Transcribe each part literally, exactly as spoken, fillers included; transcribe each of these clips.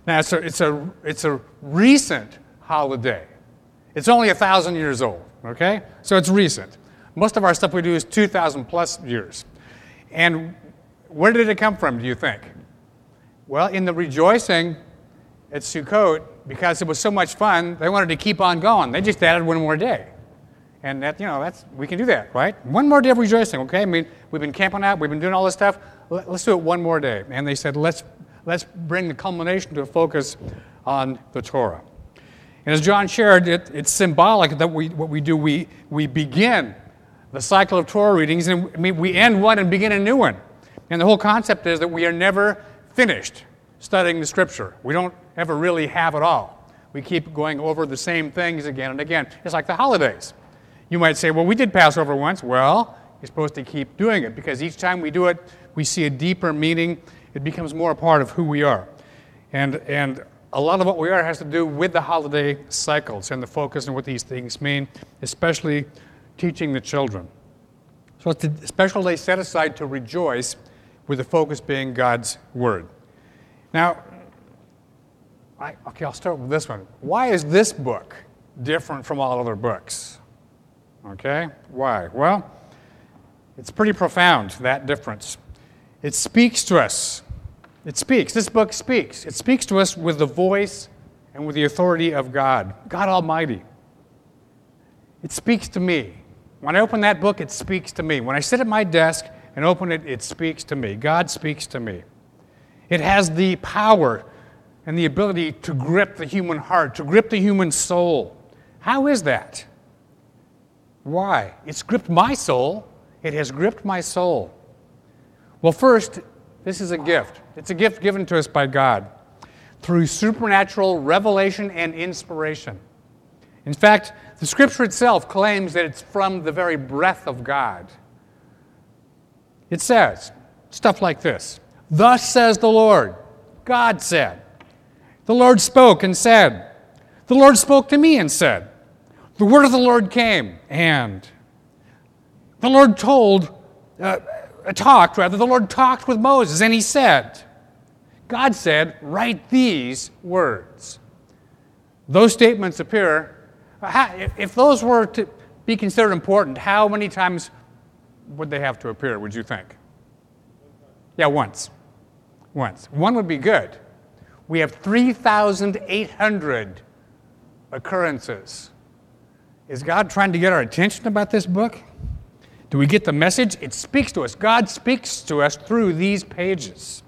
Now, it's a, it's a, it's a recent holiday. It's only a thousand years old, okay? So it's recent. Most of our stuff we do is two thousand plus years. And where did it come from, do you think? Well, in the rejoicing at Sukkot, because it was so much fun, they wanted to keep on going. They just added one more day. And that, you know, that's, we can do that, right? One more day of rejoicing, okay? I mean, we've been camping out, we've been doing all this stuff. Let's do it one more day. And they said, let's, let's bring the culmination to a focus on the Torah. And as John shared, it, it's symbolic that we, what we do, we, we begin the cycle of Torah readings, and we, we end one and begin a new one. And the whole concept is that we are never finished studying the Scripture. We don't ever really have it all. We keep going over the same things again and again. It's like the holidays. You might say, well, we did Passover once. Well, you're supposed to keep doing it because each time we do it, we see a deeper meaning. It becomes more a part of who we are. And, and a lot of what we are has to do with the holiday cycles and the focus on what these things mean, especially teaching the children. So it's a special day set aside to rejoice, with the focus being God's Word. Now, I, okay, I'll start with this one. Why is this book different from all other books? Okay, why? Well, it's pretty profound, that difference. It speaks to us. It speaks. This book speaks. It speaks to us with the voice and with the authority of God, God Almighty. It speaks to me. When I open that book, it speaks to me. When I sit at my desk and open it, it speaks to me. God speaks to me. It has the power and the ability to grip the human heart, to grip the human soul. How is that? Why? It's gripped my soul. It has gripped my soul. Well, first, this is a gift. It's a gift given to us by God through supernatural revelation and inspiration. In fact, the Scripture itself claims that it's from the very breath of God. It says stuff like this: "Thus says the Lord." God said. The Lord spoke and said. The Lord spoke to me and said. The word of the Lord came, and the Lord told, uh, talked rather, the Lord talked with Moses, and he said, God said, write these words. Those statements appear, how, if those were to be considered important, how many times would they have to appear, would you think? Yeah, once. Once. One would be good. We have three thousand eight hundred occurrences. Is God trying to get our attention about this book? Do we get the message? It speaks to us. God speaks to us through these pages.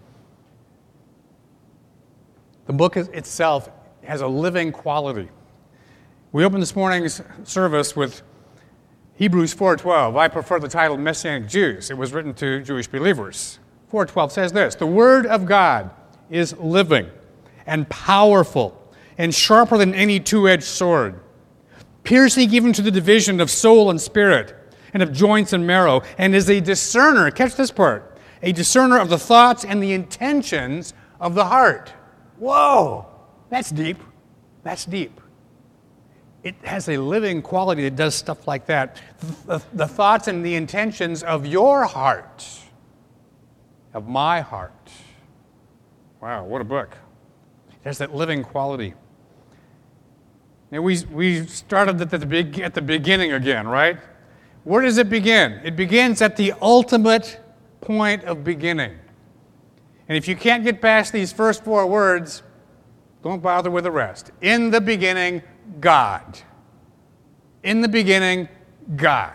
The book itself has a living quality. We opened this morning's service with Hebrews four twelve. I prefer the title Messianic Jews. It was written to Jewish believers. four twelve says this: the Word of God is living and powerful and sharper than any two-edged sword, piercing even to the division of soul and spirit and of joints and marrow, and is a discerner, catch this part, a discerner of the thoughts and the intentions of the heart. Whoa, that's deep. That's deep. It has a living quality that does stuff like that. The, the thoughts and the intentions of your heart, of my heart. Wow, what a book. It has that living quality. Now, we, we started at the, big, at the beginning again, right? Where does it begin? It begins at the ultimate point of beginning. And if you can't get past these first four words, don't bother with the rest. In the beginning, God. In the beginning, God.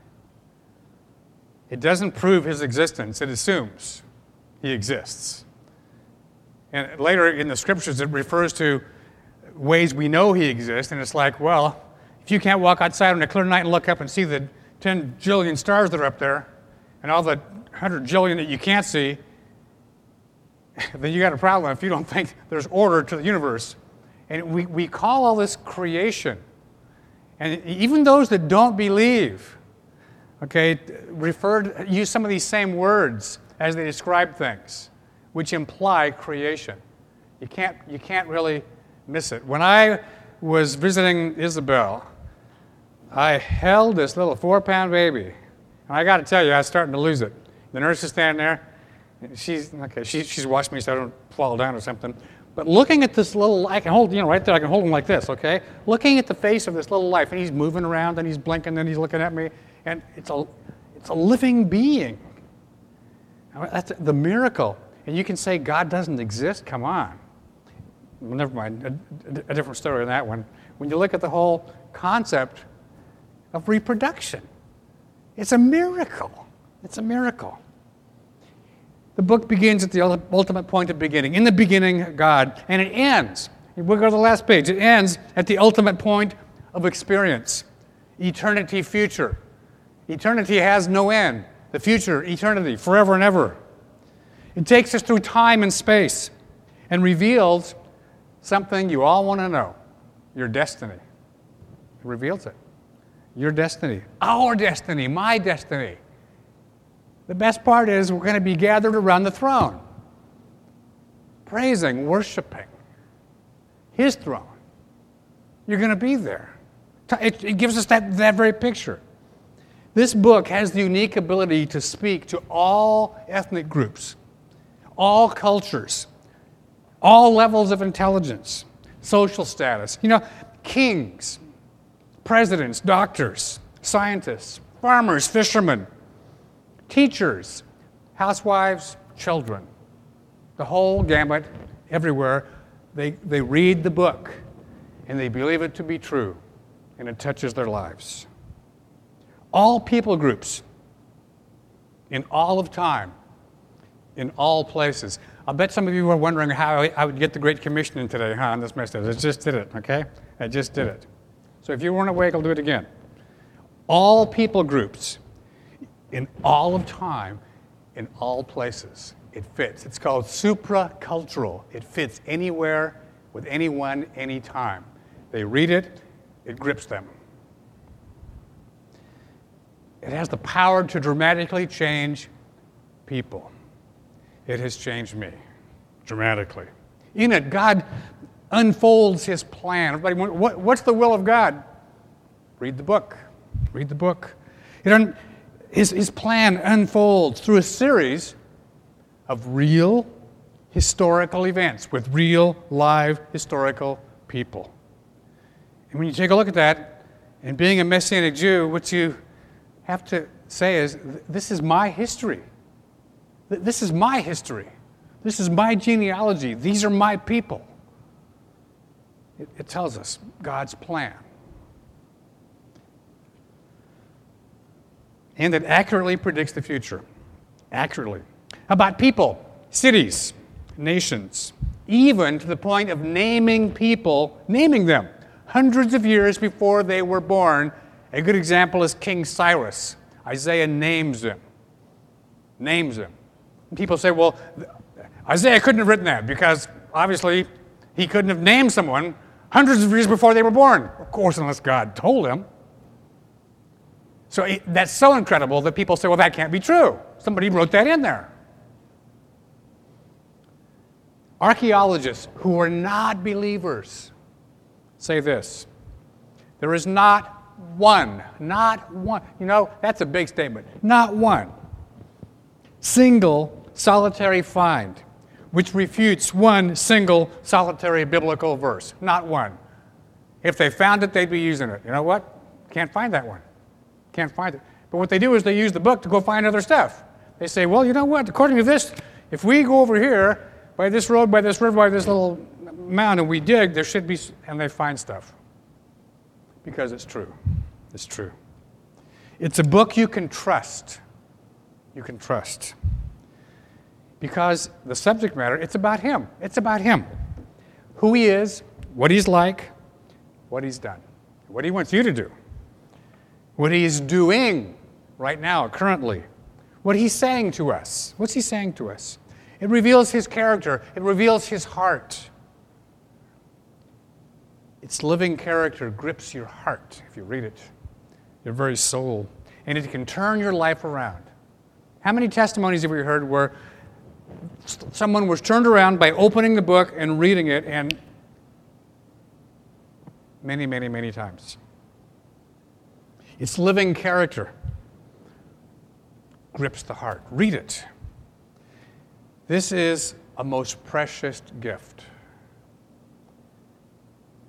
It doesn't prove his existence. It assumes he exists. And later in the Scriptures, it refers to ways we know he exists, and it's like, well, if you can't walk outside on a clear night and look up and see the ten jillion stars that are up there and all the one hundred jillion that you can't see, then you got a problem if you don't think there's order to the universe. And we, we call all this creation. And even those that don't believe, okay, refer to, use some of these same words as they describe things, which imply creation. You can't, you can't really miss it. When I was visiting Isabel, I held this little four-pound baby. And I got to tell you, I was starting to lose it. The nurse is standing there. And she's, okay, she, she's watched me so I don't fall down or something. But looking at this little, I can hold, you know, right there, I can hold him like this, okay? Looking at the face of this little life, and he's moving around, and he's blinking, and he's looking at me, and it's a, it's a living being. That's the miracle. And you can say God doesn't exist? Come on. Well, never mind, a, a different story on that one. When you look at the whole concept of reproduction, it's a miracle. It's a miracle. The book begins at the ultimate point of beginning. In the beginning, God. And it ends. We'll go to the last page. It ends at the ultimate point of experience. Eternity future. Eternity has no end. The future, eternity, forever and ever. It takes us through time and space and reveals something you all want to know. Your destiny. It reveals it. Your destiny. Our destiny. My destiny. The best part is we're going to be gathered around the throne, praising, worshiping His throne. You're going to be there. It, it gives us that, that very picture. This book has the unique ability to speak to all ethnic groups, all cultures, all levels of intelligence, social status. You know, kings, presidents, doctors, scientists, farmers, fishermen, teachers, housewives, children, the whole gamut, everywhere. They, they read the book, and they believe it to be true, and it touches their lives. All people groups, in all of time, in all places. I bet some of you were wondering how I would get the Great Commission in today, huh, on this message. I just did it, okay? I just did it. So if you weren't awake, I'll do it again. All people groups, in all of time, in all places. It fits. It's called supracultural. It fits anywhere, with anyone, anytime. They read it, it grips them. It has the power to dramatically change people. It has changed me dramatically. In it, God unfolds His plan. Everybody, what, what's the will of God? Read the book. Read the book. It un, his, his plan unfolds through a series of real historical events with real, live, historical people. And when you take a look at that, and being a Messianic Jew, what you have to say is, this is my history. This is my history. This is my genealogy. These are my people. It, it tells us God's plan. And it accurately predicts the future. Accurately. About people, cities, nations, even to the point of naming people, naming them, hundreds of years before they were born. A good example is King Cyrus. Isaiah names him. Names him. And people say, well, Isaiah couldn't have written that because obviously he couldn't have named someone hundreds of years before they were born. Of course, unless God told him. So it, that's so incredible that people say, well, that can't be true. Somebody wrote that in there. Archaeologists who are not believers say this. There is not one, not one, you know, that's a big statement. Not one single solitary find which refutes one single solitary biblical verse. Not one. If they found it, they'd be using it. You know what? Can't find that one. Can't find it. But what they do is they use the book to go find other stuff. They say, well, you know what? According to this, if we go over here by this road, by this river, by this little mountain, and we dig, there should be, and they find stuff. Because it's true. It's true. It's a book you can trust. You can trust. Because the subject matter, it's about Him. It's about Him. Who He is, what He's like, what He's done, what He wants you to do, what He is doing right now, currently, what He's saying to us. What's He saying to us? It reveals His character. It reveals His heart. Its living character grips your heart if you read it, your very soul, and it can turn your life around. How many testimonies have we heard where someone was turned around by opening the book and reading it, and many, many, many times? Its living character grips the heart. Read it. This is a most precious gift.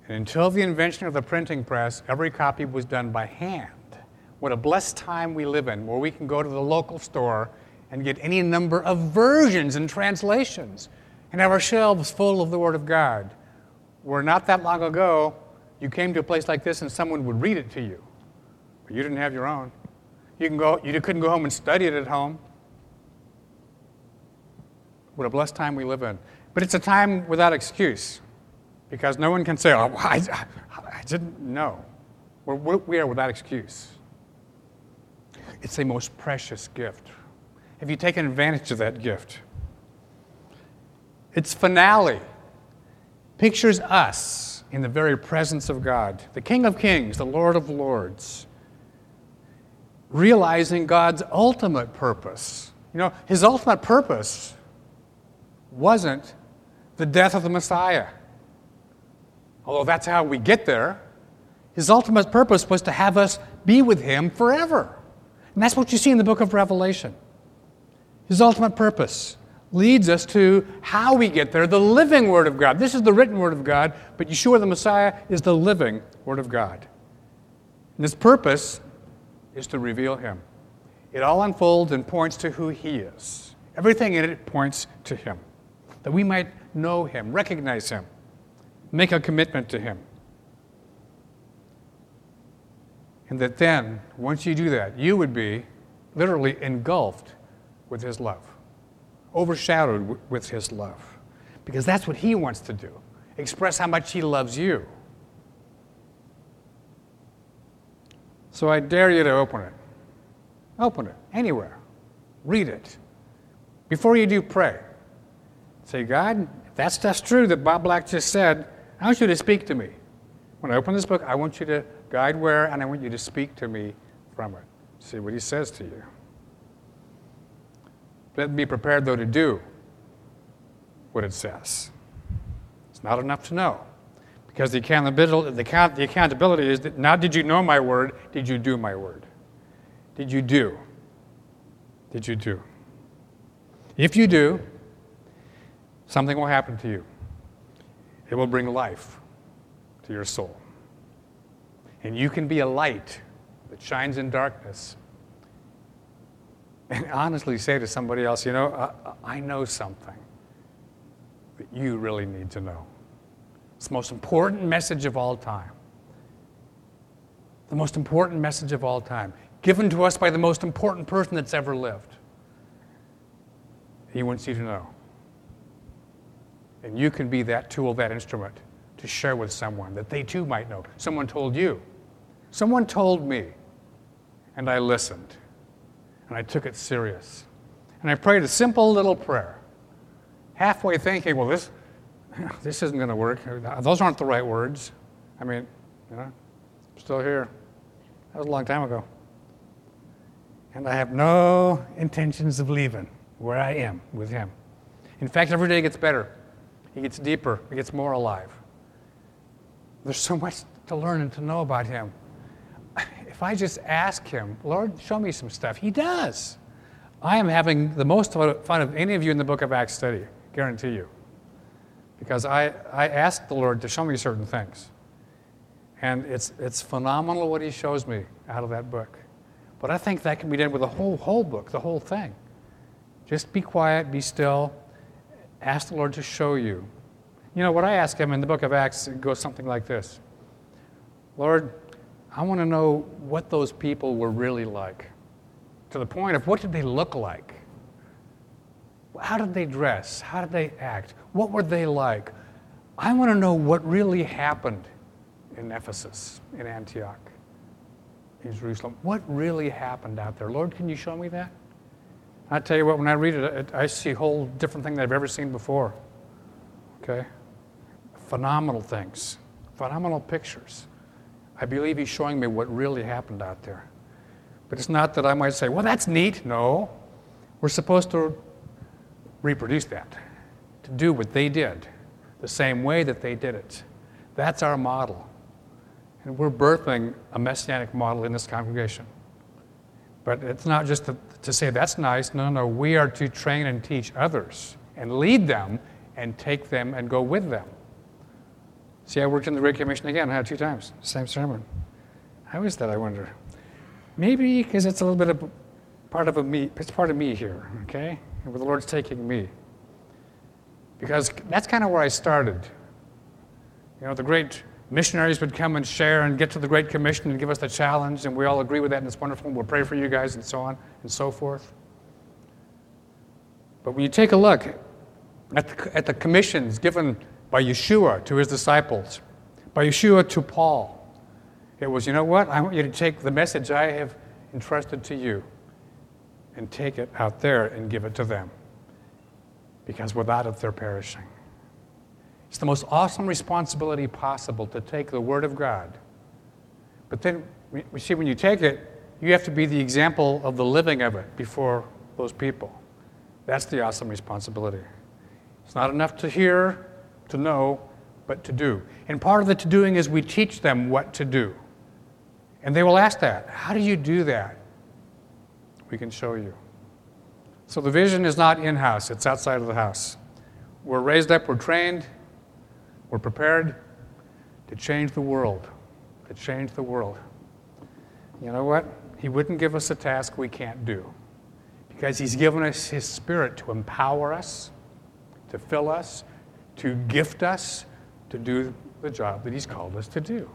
And until the invention of the printing press, every copy was done by hand. What a blessed time we live in, where we can go to the local store and get any number of versions and translations and have our shelves full of the Word of God. Where not that long ago, you came to a place like this and someone would read it to you, but you didn't have your own. You can go, you couldn't go home and study it at home. What a blessed time we live in. But it's a time without excuse, because no one can say, oh, I, I didn't know. We're, we're, we are without excuse. It's a most precious gift. Have you taken advantage of that gift? Its finale pictures us in the very presence of God, the King of Kings, the Lord of Lords, realizing God's ultimate purpose. You know, his ultimate purpose wasn't the death of the Messiah. Although that's how we get there. His ultimate purpose was to have us be with him forever. And that's what you see in the book of Revelation. His ultimate purpose leads us to how we get there, the living Word of God. This is the written Word of God, but Yeshua the Messiah is the living Word of God. And his purpose is to reveal him. It all unfolds and points to who he is. Everything in it points to him, that we might know him, recognize him, make a commitment to him. And that then, once you do that, you would be literally engulfed with his love, overshadowed w- with his love. Because that's what he wants to do, express how much he loves you. So I dare you to open it. Open it, anywhere. Read it. Before you do, pray. Say, God, if that stuff's true that Bob Black just said, I want you to speak to me. When I open this book, I want you to guide where, and I want you to speak to me from it. See what he says to you. Let me be prepared, though, to do what it says. It's not enough to know. Because the accountability, the, account, the accountability is that not did you know my word, did you do my word? Did you do? Did you do? If you do, something will happen to you. It will bring life to your soul. And you can be a light that shines in darkness. And honestly say to somebody else, you know, I, I know something that you really need to know. It's the most important message of all time. The most important message of all time. Given to us by the most important person that's ever lived. He wants you to know. And you can be that tool, that instrument, to share with someone that they too might know. Someone told you. Someone told me. And I listened. And I took it serious. And I prayed a simple little prayer. Halfway thinking, well, this, this isn't going to work. Those aren't the right words. I mean, you know, I'm still here. That was a long time ago. And I have no intentions of leaving where I am with him. In fact, every day gets better. He gets deeper. He gets more alive. There's so much to learn and to know about him. If I just ask him, Lord, show me some stuff, he does. I am having the most fun of any of you in the book of Acts study, guarantee you. Because I, I asked the Lord to show me certain things. And it's, it's phenomenal what he shows me out of that book. But I think that can be done with the whole, whole book, the whole thing. Just be quiet, be still, ask the Lord to show you. You know, what I ask him in the book of Acts, it goes something like this. Lord, I want to know what those people were really like. To the point of what did they look like? How did they dress? How did they act? What were they like? I want to know what really happened in Ephesus, in Antioch, in Jerusalem. What really happened out there? Lord, can you show me that? I tell you what, when I read it, I see a whole different thing than I've ever seen before. Okay? Phenomenal things. Phenomenal pictures. I believe he's showing me what really happened out there. But it's not that I might say, well, that's neat. No. We're supposed to reproduce that, to do what they did, the same way that they did it. That's our model. And we're birthing a messianic model in this congregation. But it's not just to, to say that's nice. No, no, we are to train and teach others and lead them and take them and go with them. See, I worked in the Great Commission again, I had two times, same sermon. How is that, I wonder? Maybe because it's a little bit of part of a me, it's part of me here, okay? And where the Lord's taking me. Because that's kind of where I started. You know, the great missionaries would come and share and get to the Great Commission and give us the challenge, and we all agree with that, and it's wonderful, and we'll pray for you guys, and so on and so forth. But when you take a look at the, at the commissions given by Yeshua to his disciples, by Yeshua to Paul, it was, you know what? I want you to take the message I have entrusted to you and take it out there and give it to them. Because without it, they're perishing. It's the most awesome responsibility possible to take the Word of God. But then, we see, when you take it, you have to be the example of the living of it before those people. That's the awesome responsibility. It's not enough to hear, to know, but to do. And part of the to-doing is we teach them what to do. And they will ask that. How do you do that? We can show you. So the vision is not in-house. It's outside of the house. We're raised up. We're trained. We're prepared to change the world. To change the world. You know what? He wouldn't give us a task we can't do. Because he's given us his Spirit to empower us, to fill us, to gift us, to do the job that he's called us to do.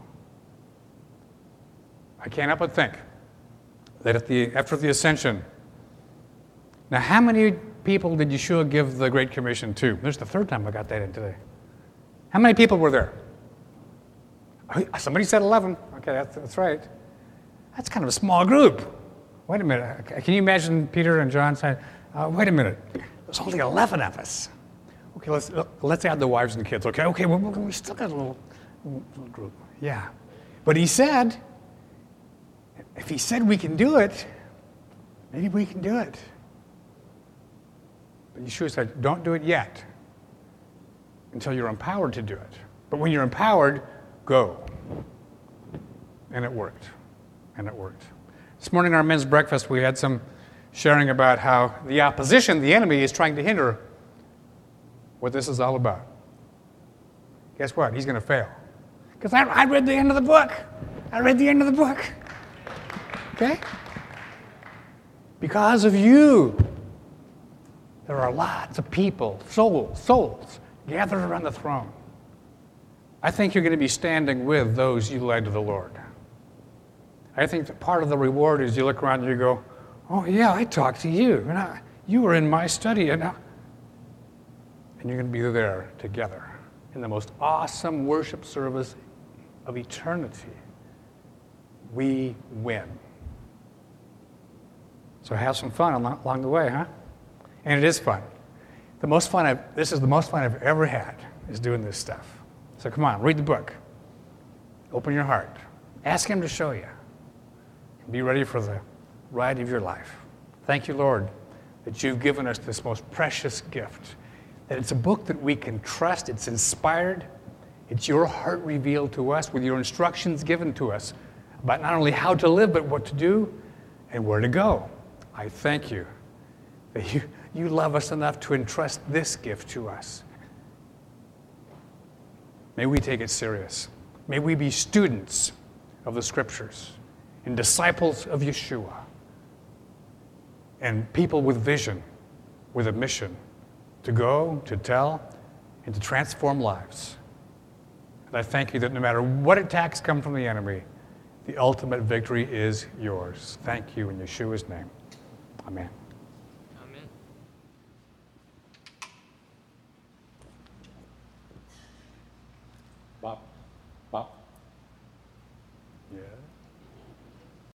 I can't help but think that at the, after the ascension, now how many people did Yeshua give the Great Commission to? There's the third time I got that in today. How many people were there? Somebody said eleven. Okay, that's, that's right. That's kind of a small group. Wait a minute. Can you imagine Peter and John saying, uh, wait a minute, there's only eleven of us. Okay, let's let's add the wives and the kids. Okay, okay, well, we still got a little, little group. Yeah. But he said, if he said we can do it, maybe we can do it. But Yeshua said, don't do it yet until you're empowered to do it. But when you're empowered, go. And it worked. And it worked. This morning in our men's breakfast, we had some sharing about how the opposition, the enemy, is trying to hinder what this is all about. Guess what? He's going to fail. Because I, I read the end of the book. I read the end of the book. Okay? Because of you, there are lots of people, souls, souls, gathered around the throne. I think you're going to be standing with those you led to the Lord. I think that part of the reward is you look around and you go, oh yeah, I talked to you. And I, you were in my study. And, I, and you're going to be there together in the most awesome worship service of eternity. We win. So have some fun along the way, huh? And it is fun. The most fun I've, this is the most fun I've ever had, is doing this stuff. So come on, read the book. Open your heart. Ask him to show you. Be ready for the ride of your life. Thank you, Lord, that you've given us this most precious gift. That it's a book that we can trust. It's inspired. It's your heart revealed to us with your instructions given to us about not only how to live, but what to do and where to go. I thank you that you, you love us enough to entrust this gift to us. May we take it serious. May we be students of the Scriptures and disciples of Yeshua and people with vision, with a mission to go, to tell, and to transform lives. And I thank you that no matter what attacks come from the enemy, the ultimate victory is yours. Thank you in Yeshua's name. Amen. Amen. Bob. Bob. Yeah.